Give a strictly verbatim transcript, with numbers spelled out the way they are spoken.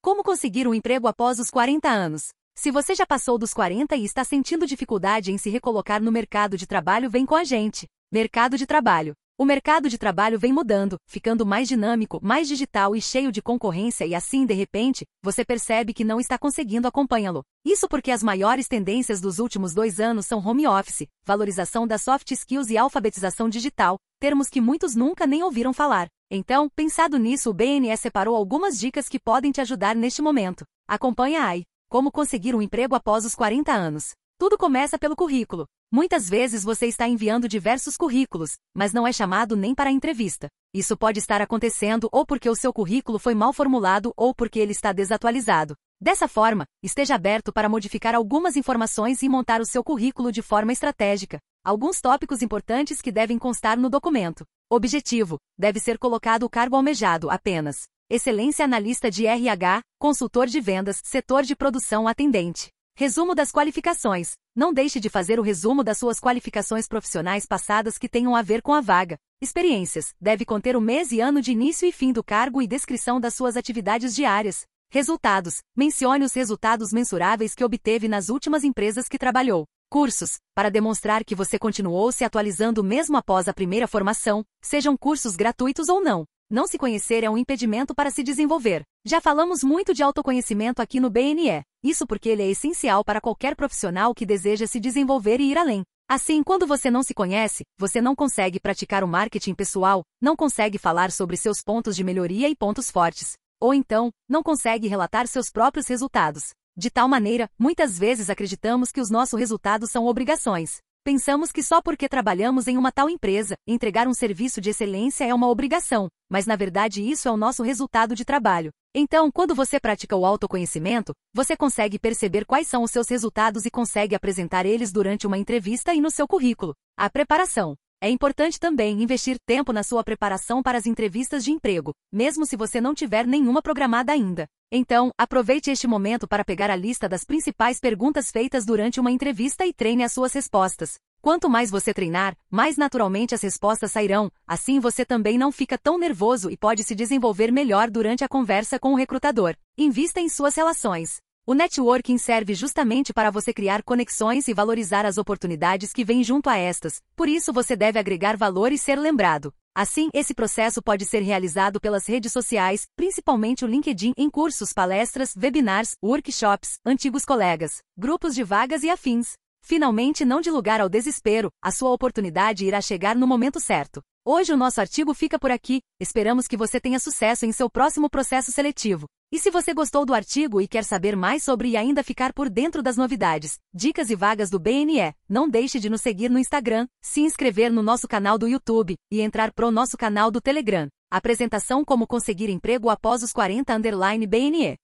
Como conseguir um emprego após os quarenta anos? Se você já passou dos quarenta e está sentindo dificuldade em se recolocar no mercado de trabalho, vem com a gente. Mercado de trabalho. O mercado de trabalho vem mudando, ficando mais dinâmico, mais digital e cheio de concorrência e assim, de repente, você percebe que não está conseguindo acompanhá-lo. Isso porque as maiores tendências dos últimos dois anos são home office, valorização das soft skills e alfabetização digital, termos que muitos nunca nem ouviram falar. Então, pensado nisso, o B N E separou algumas dicas que podem te ajudar neste momento. Acompanha aí. Como conseguir um emprego após os quarenta anos. Tudo começa pelo currículo. Muitas vezes você está enviando diversos currículos, mas não é chamado nem para a entrevista. Isso pode estar acontecendo ou porque o seu currículo foi mal formulado ou porque ele está desatualizado. Dessa forma, esteja aberto para modificar algumas informações e montar o seu currículo de forma estratégica. Alguns tópicos importantes que devem constar no documento. Objetivo: deve ser colocado o cargo almejado apenas. Excelência analista de R H, consultor de vendas, setor de produção atendente. Resumo das qualificações. Não deixe de fazer o resumo das suas qualificações profissionais passadas que tenham a ver com a vaga. Experiências. Deve conter o mês e ano de início e fim do cargo e descrição das suas atividades diárias. Resultados. Mencione os resultados mensuráveis que obteve nas últimas empresas que trabalhou. Cursos. Para demonstrar que você continuou se atualizando mesmo após a primeira formação, sejam cursos gratuitos ou não. Não se conhecer é um impedimento para se desenvolver. Já falamos muito de autoconhecimento aqui no B N E. Isso porque ele é essencial para qualquer profissional que deseja se desenvolver e ir além. Assim, quando você não se conhece, você não consegue praticar o marketing pessoal, não consegue falar sobre seus pontos de melhoria e pontos fortes. Ou então, não consegue relatar seus próprios resultados. De tal maneira, muitas vezes acreditamos que os nossos resultados são obrigações. Pensamos que só porque trabalhamos em uma tal empresa, entregar um serviço de excelência é uma obrigação, mas na verdade isso é o nosso resultado de trabalho. Então, quando você pratica o autoconhecimento, você consegue perceber quais são os seus resultados e consegue apresentar eles durante uma entrevista e no seu currículo. A preparação. É importante também investir tempo na sua preparação para as entrevistas de emprego, mesmo se você não tiver nenhuma programada ainda. Então, aproveite este momento para pegar a lista das principais perguntas feitas durante uma entrevista e treine as suas respostas. Quanto mais você treinar, mais naturalmente as respostas sairão, assim você também não fica tão nervoso e pode se desenvolver melhor durante a conversa com o recrutador. Invista em suas relações. O networking serve justamente para você criar conexões e valorizar as oportunidades que vêm junto a estas, por isso você deve agregar valor e ser lembrado. Assim, esse processo pode ser realizado pelas redes sociais, principalmente o LinkedIn, em cursos, palestras, webinars, workshops, antigos colegas, grupos de vagas e afins. Finalmente, não dê lugar ao desespero, a sua oportunidade irá chegar no momento certo. Hoje o nosso artigo fica por aqui, esperamos que você tenha sucesso em seu próximo processo seletivo. E se você gostou do artigo e quer saber mais sobre e ainda ficar por dentro das novidades, dicas e vagas do B N E, não deixe de nos seguir no Instagram, se inscrever no nosso canal do YouTube e entrar pro nosso canal do Telegram. Apresentação: Como conseguir emprego após os quarenta underline B N E.